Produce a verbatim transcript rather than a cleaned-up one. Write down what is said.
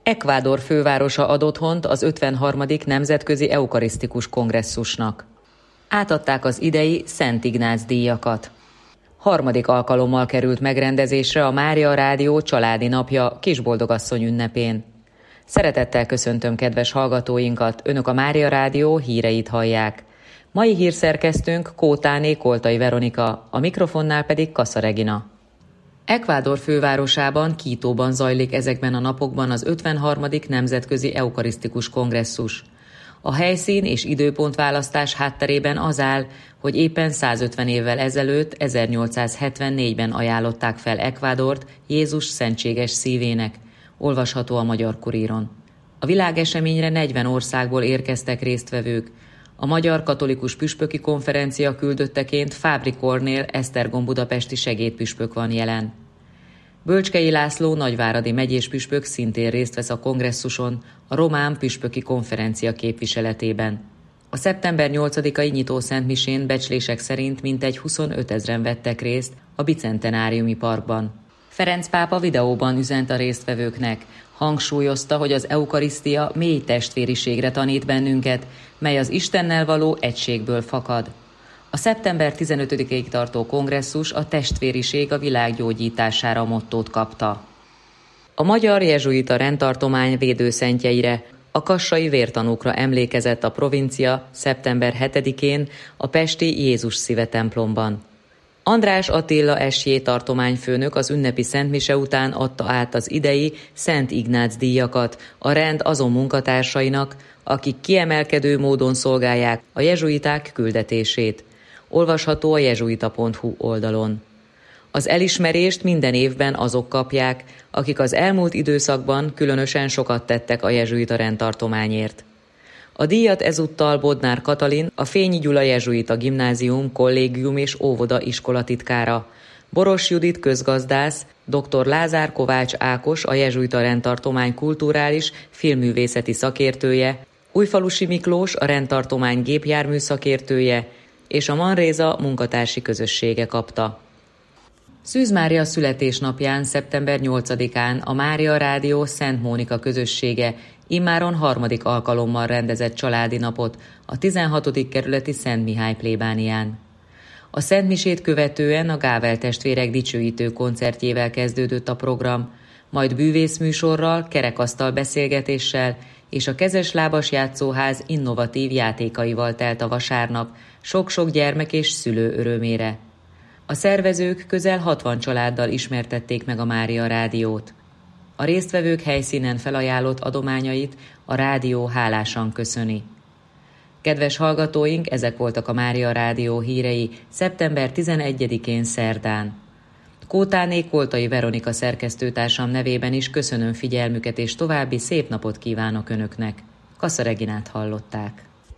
Ecuador fővárosa ad otthont az ötvenharmadik Nemzetközi Eukarisztikus Kongresszusnak. Átadták az idei Szent Ignác díjakat. Harmadik alkalommal került megrendezésre a Mária Rádió családi napja Kisboldogasszony ünnepén. Szeretettel köszöntöm kedves hallgatóinkat, Önök a Mária Rádió híreit hallják. Mai hírszerkesztőnk Kótáné Koltai Veronika, a mikrofonnál pedig Kassa Regina. Ecuador fővárosában, Quítóban zajlik ezekben a napokban az ötvenharmadik Nemzetközi Eukarisztikus Kongresszus. A helyszín és időpontválasztás hátterében az áll, hogy éppen százötven évvel ezelőtt, ezernyolcszázhetvennégyben ajánlották fel Ecuadort Jézus szentséges szívének, olvasható a Magyar Kuríron. A világeseményre negyven országból érkeztek résztvevők. A Magyar Katolikus Püspöki Konferencia küldötteként Fábry Kornél Esztergom budapesti segédpüspök van jelen. Bölcskei László nagyváradi megyés püspök szintén részt vesz a kongresszuson a Román Püspöki Konferencia képviseletében. A szeptember nyolcadikai nyitószentmisén becslések szerint mintegy huszonötezren vettek részt a Bicentenáriumi Parkban. Ferenc pápa videóban üzent a résztvevőknek, hangsúlyozta, hogy az eukarisztia mély testvériségre tanít bennünket, mely az Istennel való egységből fakad. A szeptember tizenötödikéig tartó kongresszus a testvériség a világ gyógyítására mottót kapta. A magyar jezsuita rendtartomány védőszentjeire, a kassai vértanúkra emlékezett a provincia szeptember hetedikén a pesti Jézus Szíve templomban. András Attila es jé tartományfőnök az ünnepi szentmise után adta át az idei Szent Ignác díjakat a rend azon munkatársainak, akik kiemelkedő módon szolgálják a jezsuiták küldetését. Olvasható a jezsuita pont hu oldalon. Az elismerést minden évben azok kapják, akik az elmúlt időszakban különösen sokat tettek a jezsuita rendtartományért. A díjat ezúttal Bodnár Katalin, a Fényi Gyula Jezsuita Gimnázium, Kollégium és Óvoda iskolatitkára, Boros Judit közgazdász, dr. Lázár Kovács Ákos, a jezsuita rendtartomány kulturális, filmművészeti szakértője, Újfalusi Miklós, a rendtartomány gépjármű szakértője, és a Manréza munkatársi közössége kapta. Szűz Mária születésnapján, szeptember nyolcadikán a Mária Rádió Szent Mónika közössége immáron harmadik alkalommal rendezett családi napot a tizenhatodik kerületi Szent Mihály plébánián. A szentmisét követően a Gável testvérek dicsőítő koncertjével kezdődött a program, majd bűvészműsorral, kerekasztal beszélgetéssel és a kezeslábas játszóház innovatív játékaival telt a vasárnap, sok-sok gyermek és szülő örömére. A szervezők közel hatvan családdal ismertették meg a Mária Rádiót. A résztvevők helyszínen felajánlott adományait a rádió hálásan köszöni. Kedves hallgatóink, ezek voltak a Mária Rádió hírei szeptember tizenegyedikén szerdán. Kótáné Koltai Veronika szerkesztőtársam nevében is köszönöm figyelmüket és további szép napot kívánok Önöknek. Kassa Reginát hallották.